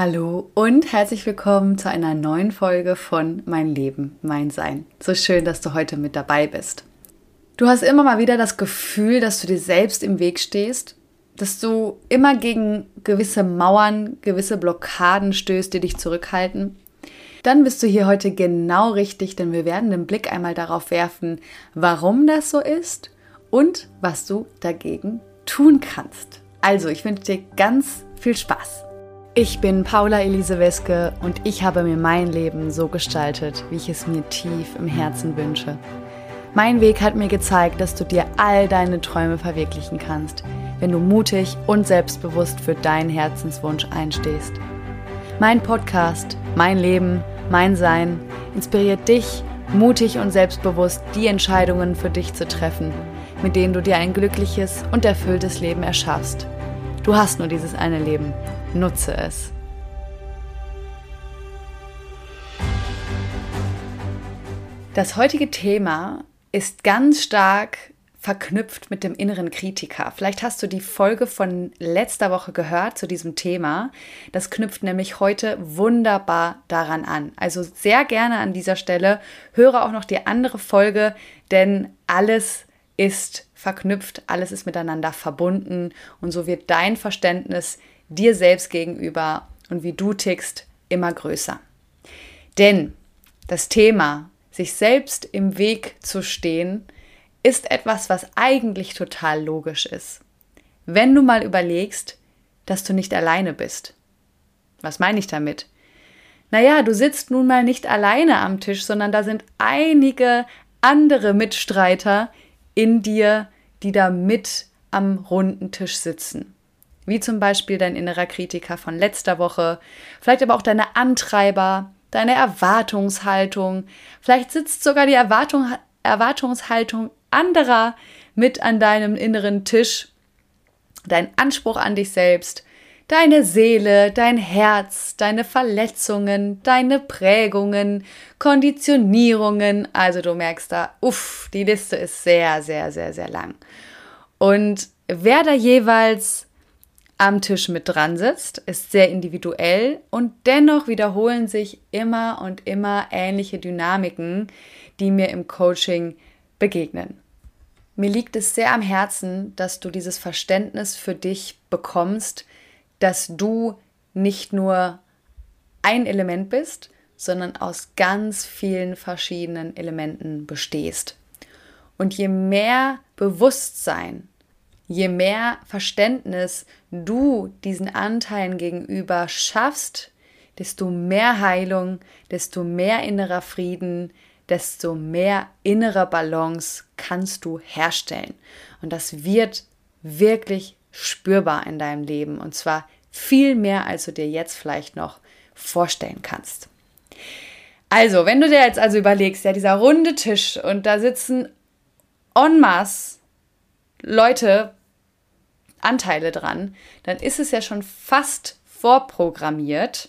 Hallo und herzlich willkommen zu einer neuen Folge von Mein Leben, mein Sein. So schön, dass du heute mit dabei bist. Du hast immer mal wieder das Gefühl, dass du dir selbst im Weg stehst, dass du immer gegen gewisse Mauern, gewisse Blockaden stößt, die dich zurückhalten. Dann bist du hier heute genau richtig, denn wir werden den Blick einmal darauf werfen, warum das so ist und was du dagegen tun kannst. Also, ich wünsche dir ganz viel Spaß. Ich bin Paula Elise Weske und ich habe mir mein Leben so gestaltet, wie ich es mir tief im Herzen wünsche. Mein Weg hat mir gezeigt, dass du dir all deine Träume verwirklichen kannst, wenn du mutig und selbstbewusst für deinen Herzenswunsch einstehst. Mein Podcast, mein Leben, mein Sein inspiriert dich, mutig und selbstbewusst die Entscheidungen für dich zu treffen, mit denen du dir ein glückliches und erfülltes Leben erschaffst. Du hast nur dieses eine Leben. Nutze es. Das heutige Thema ist ganz stark verknüpft mit dem inneren Kritiker. Vielleicht hast du die Folge von letzter Woche gehört zu diesem Thema. Das knüpft nämlich heute wunderbar daran an. Also sehr gerne an dieser Stelle. Höre auch noch die andere Folge, denn alles ist verknüpft, alles ist miteinander verbunden und so wird dein Verständnis dir selbst gegenüber und wie du tickst immer größer. Denn das Thema, sich selbst im Weg zu stehen, ist etwas, was eigentlich total logisch ist. Wenn du mal überlegst, dass du nicht alleine bist. Was meine ich damit? Naja, du sitzt nun mal nicht alleine am Tisch, sondern da sind einige andere Mitstreiter in dir, die da mit am runden Tisch sitzen. Wie zum Beispiel dein innerer Kritiker von letzter Woche, vielleicht aber auch deine Antreiber, deine Erwartungshaltung, vielleicht sitzt sogar die Erwartungshaltung anderer mit an deinem inneren Tisch, dein Anspruch an dich selbst, deine Seele, dein Herz, deine Verletzungen, deine Prägungen, Konditionierungen, also du merkst da, die Liste ist sehr, sehr, sehr, sehr lang. Und wer da jeweils am Tisch mit dran sitzt, ist sehr individuell und dennoch wiederholen sich immer und immer ähnliche Dynamiken, die mir im Coaching begegnen. Mir liegt es sehr am Herzen, dass du dieses Verständnis für dich bekommst, dass du nicht nur ein Element bist, sondern aus ganz vielen verschiedenen Elementen bestehst. Und je mehr Bewusstsein, je mehr Verständnis du diesen Anteilen gegenüber schaffst, desto mehr Heilung, desto mehr innerer Frieden, desto mehr innere Balance kannst du herstellen. Und das wird wirklich spürbar in deinem Leben. Und zwar viel mehr, als du dir jetzt vielleicht noch vorstellen kannst. Also, wenn du dir jetzt also überlegst, ja, dieser runde Tisch und da sitzen en masse Leute, Anteile dran, dann ist es ja schon fast vorprogrammiert,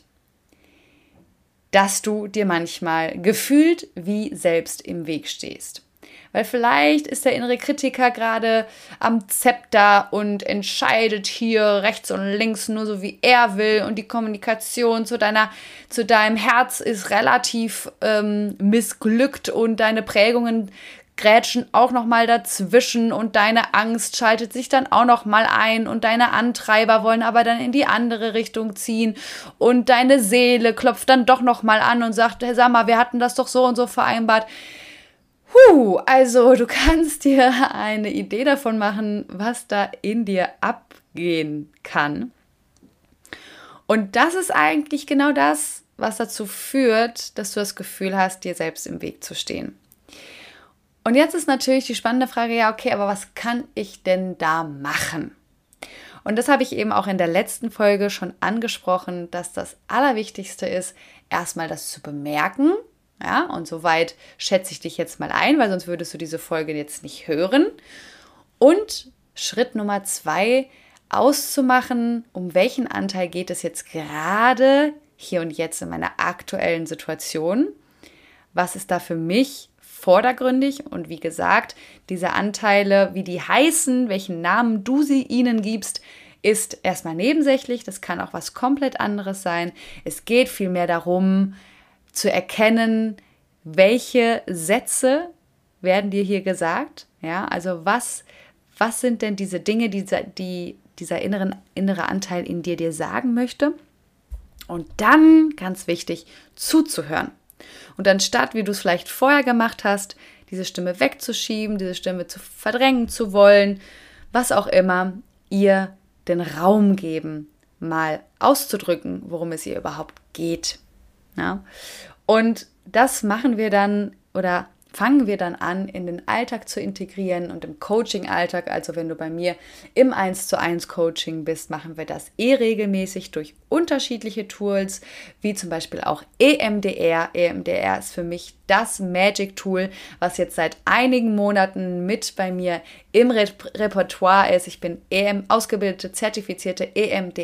dass du dir manchmal gefühlt wie selbst im Weg stehst. Weil vielleicht ist der innere Kritiker gerade am Zepter und entscheidet hier rechts und links nur so, wie er will und die Kommunikation zu deinem Herz ist relativ missglückt und deine Prägungen grätschen auch nochmal dazwischen und deine Angst schaltet sich dann auch nochmal ein und deine Antreiber wollen aber dann in die andere Richtung ziehen und deine Seele klopft dann doch nochmal an und sagt, hey, sag mal, wir hatten das doch so und so vereinbart. Also du kannst dir eine Idee davon machen, was da in dir abgehen kann. Und das ist eigentlich genau das, was dazu führt, dass du das Gefühl hast, dir selbst im Weg zu stehen. Und jetzt ist natürlich die spannende Frage, ja, okay, aber was kann ich denn da machen? Und das habe ich eben auch in der letzten Folge schon angesprochen, dass das Allerwichtigste ist, erstmal das zu bemerken. Ja, und soweit schätze ich dich jetzt mal ein, weil sonst würdest du diese Folge jetzt nicht hören. Und Schritt Nummer 2, auszumachen, um welchen Anteil geht es jetzt gerade hier und jetzt in meiner aktuellen Situation? Was ist da für mich vordergründig? Und wie gesagt, diese Anteile, wie die heißen, welchen Namen du ihnen gibst, ist erstmal nebensächlich, das kann auch was komplett anderes sein. Es geht vielmehr darum, zu erkennen, welche Sätze werden dir hier gesagt, ja, also was sind denn diese Dinge, die dieser innere Anteil in dir sagen möchte? Und dann, ganz wichtig, zuzuhören. Und anstatt, wie du es vielleicht vorher gemacht hast, diese Stimme wegzuschieben, diese Stimme zu verdrängen zu wollen, was auch immer, ihr den Raum geben, mal auszudrücken, worum es ihr überhaupt geht. Ja? Und das machen wir dann oder fangen wir dann an, in den Alltag zu integrieren und im Coaching-Alltag, also wenn du bei mir im 1:1 Coaching bist, machen wir das regelmäßig durch unterschiedliche Tools, wie zum Beispiel auch EMDR. EMDR ist für mich das Magic-Tool, was jetzt seit einigen Monaten mit bei mir im Repertoire ist. Ich bin ausgebildete, zertifizierte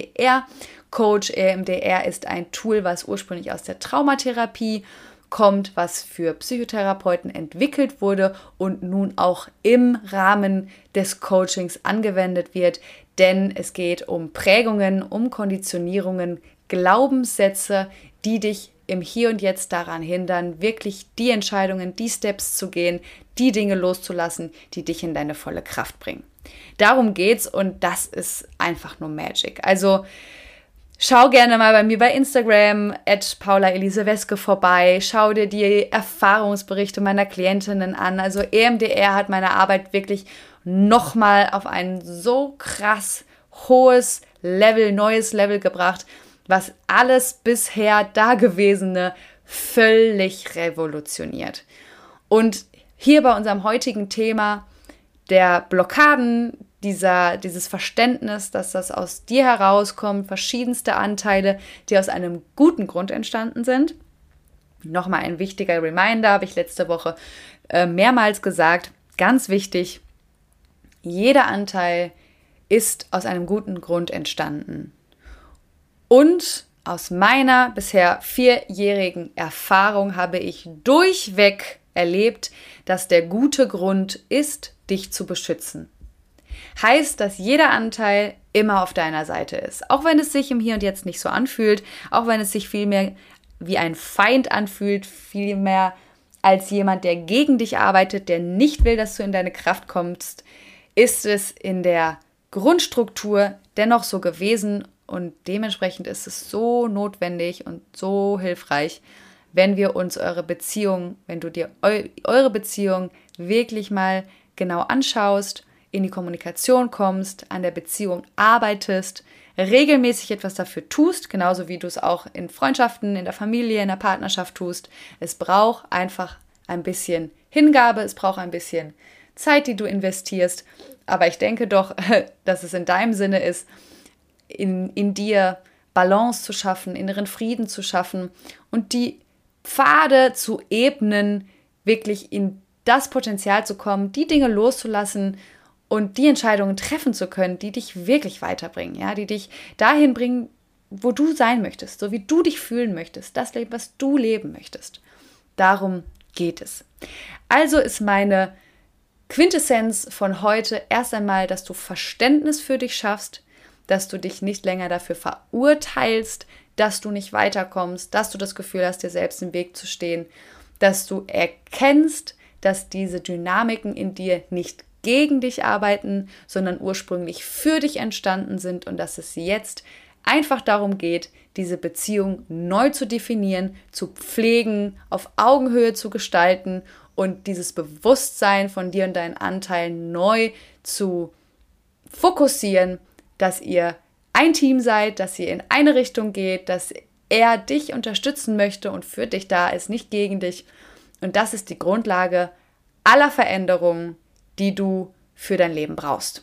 EMDR-Coach. EMDR ist ein Tool, was ursprünglich aus der Traumatherapie kommt, was für Psychotherapeuten entwickelt wurde und nun auch im Rahmen des Coachings angewendet wird, denn es geht um Prägungen, um Konditionierungen, Glaubenssätze, die dich im Hier und Jetzt daran hindern, wirklich die Entscheidungen, die Steps zu gehen, die Dinge loszulassen, die dich in deine volle Kraft bringen. Darum geht's und das ist einfach nur Magic. Also schau gerne mal bei mir bei Instagram @PaulaEliseWeske vorbei. Schau dir die Erfahrungsberichte meiner Klientinnen an. Also EMDR hat meine Arbeit wirklich nochmal auf ein so krass hohes Level, neues Level gebracht, was alles bisher Dagewesene völlig revolutioniert. Und hier bei unserem heutigen Thema der Blockaden, dieses Verständnis, dass das aus dir herauskommt, verschiedenste Anteile, die aus einem guten Grund entstanden sind. Nochmal ein wichtiger Reminder, habe ich letzte Woche mehrmals gesagt, ganz wichtig, jeder Anteil ist aus einem guten Grund entstanden. Und aus meiner bisher 4-jährigen Erfahrung habe ich durchweg erlebt, dass der gute Grund ist, dich zu beschützen. Heißt, dass jeder Anteil immer auf deiner Seite ist. Auch wenn es sich im Hier und Jetzt nicht so anfühlt, auch wenn es sich vielmehr wie ein Feind anfühlt, vielmehr als jemand, der gegen dich arbeitet, der nicht will, dass du in deine Kraft kommst, ist es in der Grundstruktur dennoch so gewesen und dementsprechend ist es so notwendig und so hilfreich, wenn wir uns wenn du dir eure Beziehung wirklich mal genau anschaust, in die Kommunikation kommst, an der Beziehung arbeitest, regelmäßig etwas dafür tust, genauso wie du es auch in Freundschaften, in der Familie, in der Partnerschaft tust. Es braucht einfach ein bisschen Hingabe, es braucht ein bisschen Zeit, die du investierst. Aber ich denke doch, dass es in deinem Sinne ist, in dir Balance zu schaffen, inneren Frieden zu schaffen und die Pfade zu ebnen, wirklich in das Potenzial zu kommen, die Dinge loszulassen und die Entscheidungen treffen zu können, die dich wirklich weiterbringen, ja, die dich dahin bringen, wo du sein möchtest, so wie du dich fühlen möchtest, das Leben, was du leben möchtest. Darum geht es. Also ist meine Quintessenz von heute erst einmal, dass du Verständnis für dich schaffst, dass du dich nicht länger dafür verurteilst, dass du nicht weiterkommst, dass du das Gefühl hast, dir selbst im Weg zu stehen, dass du erkennst, dass diese Dynamiken in dir nicht gegen dich arbeiten, sondern ursprünglich für dich entstanden sind und dass es jetzt einfach darum geht, diese Beziehung neu zu definieren, zu pflegen, auf Augenhöhe zu gestalten und dieses Bewusstsein von dir und deinen Anteilen neu zu fokussieren, dass ihr ein Team seid, dass ihr in eine Richtung geht, dass er dich unterstützen möchte und für dich da ist, nicht gegen dich. Und das ist die Grundlage aller Veränderungen, die du für dein Leben brauchst.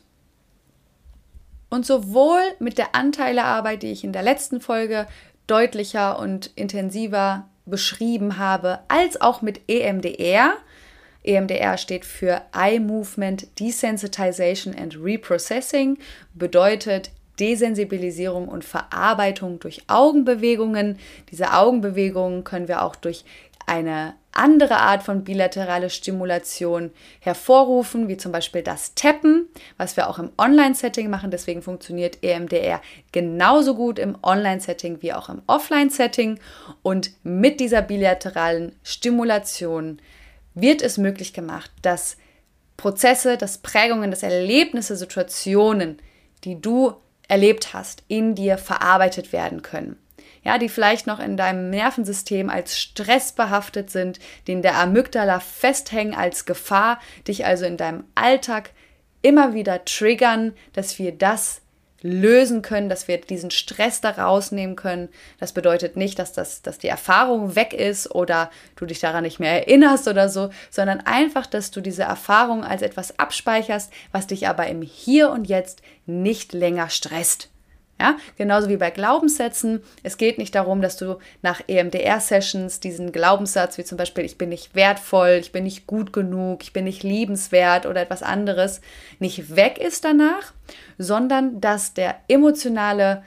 Und sowohl mit der Anteilearbeit, die ich in der letzten Folge deutlicher und intensiver beschrieben habe, als auch mit EMDR. EMDR steht für Eye Movement Desensitization and Reprocessing, bedeutet Desensibilisierung und Verarbeitung durch Augenbewegungen. Diese Augenbewegungen können wir auch durch eine andere Art von bilaterale Stimulation hervorrufen, wie zum Beispiel das Tappen, was wir auch im Online-Setting machen. Deswegen funktioniert EMDR genauso gut im Online-Setting wie auch im Offline-Setting. Und mit dieser bilateralen Stimulation wird es möglich gemacht, dass Prozesse, dass Prägungen, dass Erlebnisse, Situationen, die du erlebt hast, in dir verarbeitet werden können. Ja, die vielleicht noch in deinem Nervensystem als Stress behaftet sind, die in der Amygdala festhängen als Gefahr, dich also in deinem Alltag immer wieder triggern, dass wir das lösen können, dass wir diesen Stress da rausnehmen können. Das bedeutet nicht, dass die Erfahrung weg ist oder du dich daran nicht mehr erinnerst oder so, sondern einfach, dass du diese Erfahrung als etwas abspeicherst, was dich aber im Hier und Jetzt nicht länger stresst. Ja, genauso wie bei Glaubenssätzen. Es geht nicht darum, dass du nach EMDR-Sessions diesen Glaubenssatz, wie zum Beispiel, ich bin nicht wertvoll, ich bin nicht gut genug, ich bin nicht liebenswert oder etwas anderes, nicht weg ist danach, sondern dass die emotionale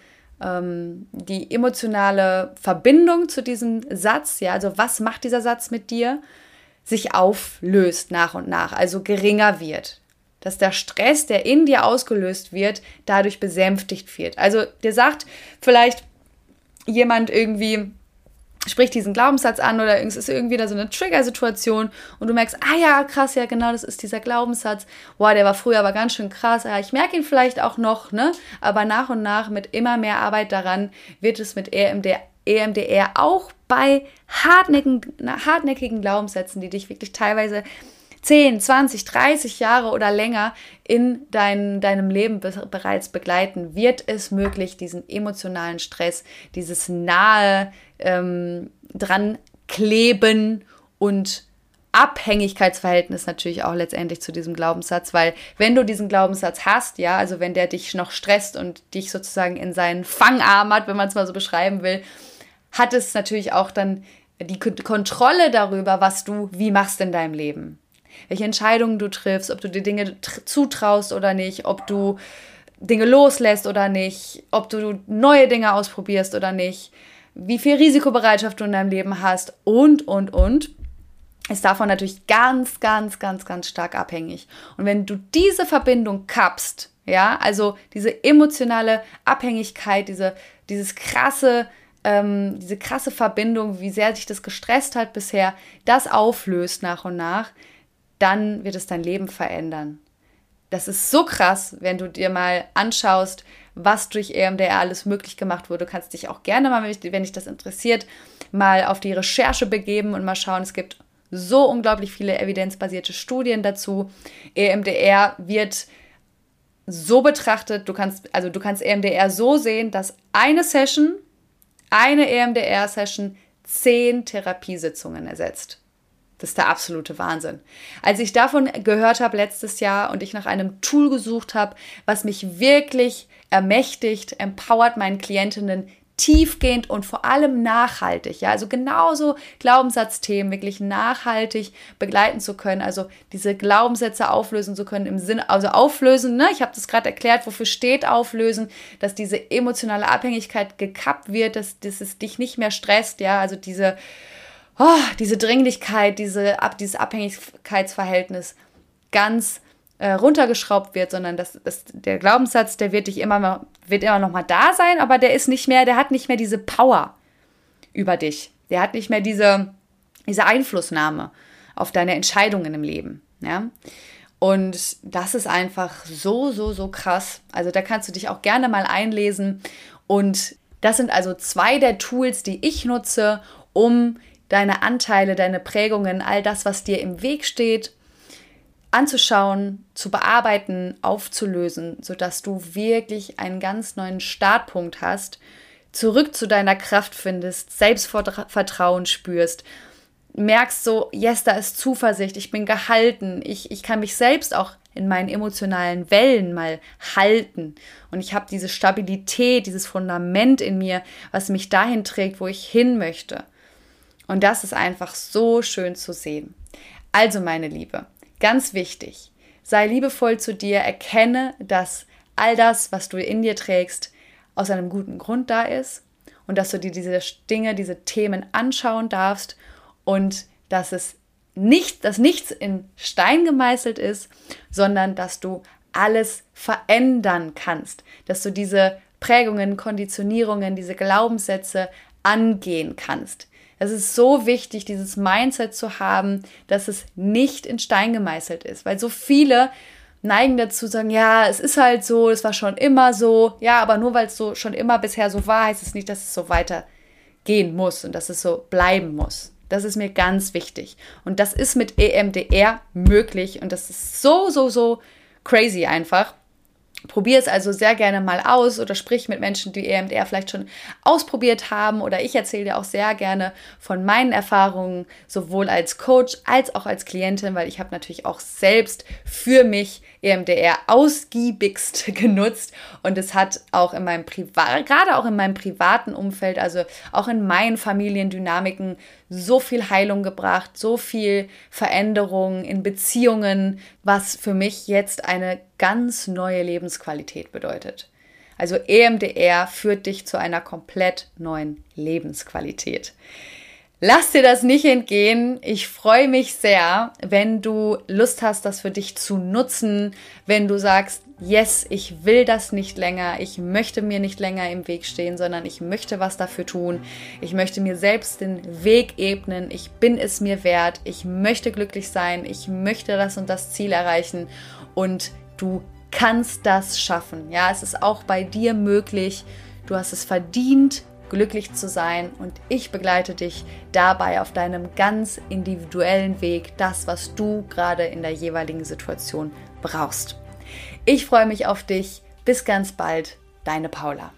Verbindung zu diesem Satz, ja, also was macht dieser Satz mit dir, sich auflöst nach und nach, also geringer wird. Dass der Stress, der in dir ausgelöst wird, dadurch besänftigt wird. Also dir sagt vielleicht jemand irgendwie, spricht diesen Glaubenssatz an oder es ist irgendwie da so eine Trigger-Situation und du merkst, ja, krass, ja genau, das ist dieser Glaubenssatz. Boah, der war früher aber ganz schön krass. Ja, ich merke ihn vielleicht auch noch, ne? Aber nach und nach mit immer mehr Arbeit daran wird es mit EMDR auch bei hartnäckigen Glaubenssätzen, die dich wirklich teilweise 10, 20, 30 Jahre oder länger in deinem Leben bereits begleiten, wird es möglich, diesen emotionalen Stress, dieses nahe dran kleben und Abhängigkeitsverhältnis natürlich auch letztendlich zu diesem Glaubenssatz, weil wenn du diesen Glaubenssatz hast, ja, also wenn der dich noch stresst und dich sozusagen in seinen Fangarm hat, wenn man es mal so beschreiben will, hat es natürlich auch dann die Kontrolle darüber, was du wie machst in deinem Leben. Welche Entscheidungen du triffst, ob du dir Dinge zutraust oder nicht, ob du Dinge loslässt oder nicht, ob du neue Dinge ausprobierst oder nicht, wie viel Risikobereitschaft du in deinem Leben hast und, ist davon natürlich ganz, ganz, ganz, ganz stark abhängig. Und wenn du diese Verbindung kappst, ja, also diese emotionale Abhängigkeit, diese krasse Verbindung, wie sehr sich das gestresst hat bisher, das auflöst nach und nach, dann wird es dein Leben verändern. Das ist so krass, wenn du dir mal anschaust, was durch EMDR alles möglich gemacht wurde. Du kannst dich auch gerne mal, wenn dich das interessiert, mal auf die Recherche begeben und mal schauen. Es gibt so unglaublich viele evidenzbasierte Studien dazu. EMDR wird so betrachtet, du kannst EMDR so sehen, dass eine EMDR-Session 10 Therapiesitzungen ersetzt. Das ist der absolute Wahnsinn. Als ich davon gehört habe letztes Jahr und ich nach einem Tool gesucht habe, was mich wirklich ermächtigt, empowert, meinen Klientinnen tiefgehend und vor allem nachhaltig, ja, also genauso Glaubenssatzthemen wirklich nachhaltig begleiten zu können, also diese Glaubenssätze auflösen zu können im Sinne, also auflösen, ne, ich habe das gerade erklärt, wofür steht auflösen, dass diese emotionale Abhängigkeit gekappt wird, dass es dich nicht mehr stresst, ja, also diese Dringlichkeit, dieses Abhängigkeitsverhältnis ganz runtergeschraubt wird, sondern der Glaubenssatz, der wird immer noch mal da sein, aber der hat nicht mehr diese Power über dich. Der hat nicht mehr diese Einflussnahme auf deine Entscheidungen im Leben. Ja? Und das ist einfach so, so, so krass. Also da kannst du dich auch gerne mal einlesen. Und das sind also 2 der Tools, die ich nutze, um deine Anteile, deine Prägungen, all das, was dir im Weg steht, anzuschauen, zu bearbeiten, aufzulösen, sodass du wirklich einen ganz neuen Startpunkt hast, zurück zu deiner Kraft findest, Selbstvertrauen spürst, merkst so, yes, da ist Zuversicht, ich bin gehalten, ich kann mich selbst auch in meinen emotionalen Wellen mal halten und ich habe diese Stabilität, dieses Fundament in mir, was mich dahin trägt, wo ich hin möchte. Und das ist einfach so schön zu sehen. Also meine Liebe, ganz wichtig, sei liebevoll zu dir, erkenne, dass all das, was du in dir trägst, aus einem guten Grund da ist und dass du dir diese Dinge, diese Themen anschauen darfst und dass nichts in Stein gemeißelt ist, sondern dass du alles verändern kannst, dass du diese Prägungen, Konditionierungen, diese Glaubenssätze angehen kannst. Es ist so wichtig, dieses Mindset zu haben, dass es nicht in Stein gemeißelt ist, weil so viele neigen dazu zu sagen, ja, es ist halt so, es war schon immer so, ja, aber nur weil es so schon immer bisher so war, heißt es nicht, dass es so weitergehen muss und dass es so bleiben muss. Das ist mir ganz wichtig. Und das ist mit EMDR möglich und das ist so crazy einfach. Probier es also sehr gerne mal aus oder sprich mit Menschen, die EMDR vielleicht schon ausprobiert haben, oder ich erzähle dir auch sehr gerne von meinen Erfahrungen, sowohl als Coach als auch als Klientin, weil ich habe natürlich auch selbst für mich EMDR ausgiebigst genutzt und es hat auch in meinem gerade auch in meinem privaten Umfeld, also auch in meinen Familiendynamiken so viel Heilung gebracht, so viel Veränderung in Beziehungen, was für mich jetzt eine ganz neue Lebensqualität bedeutet. Also EMDR führt dich zu einer komplett neuen Lebensqualität. Lass dir das nicht entgehen. Ich freue mich sehr, wenn du Lust hast, das für dich zu nutzen, wenn du sagst, yes, ich will das nicht länger, ich möchte mir nicht länger im Weg stehen, sondern ich möchte was dafür tun. Ich möchte mir selbst den Weg ebnen, ich bin es mir wert, ich möchte glücklich sein, ich möchte das und das Ziel erreichen und du kannst das schaffen. Ja, es ist auch bei dir möglich. Du hast es verdient, glücklich zu sein und ich begleite dich dabei auf deinem ganz individuellen Weg, das, was du gerade in der jeweiligen Situation brauchst. Ich freue mich auf dich. Bis ganz bald, deine Paula.